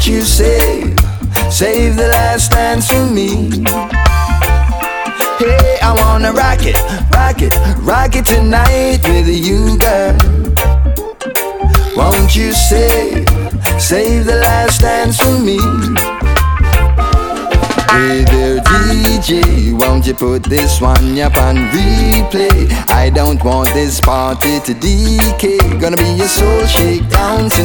you save the last dance for me? Hey, I wanna rock it tonight with you, girl. Won't you save the last dance for me? Hey there DJ, won't you put this one up on replay? I don't want this party to decay. Gonna be a soul shakedown tonight.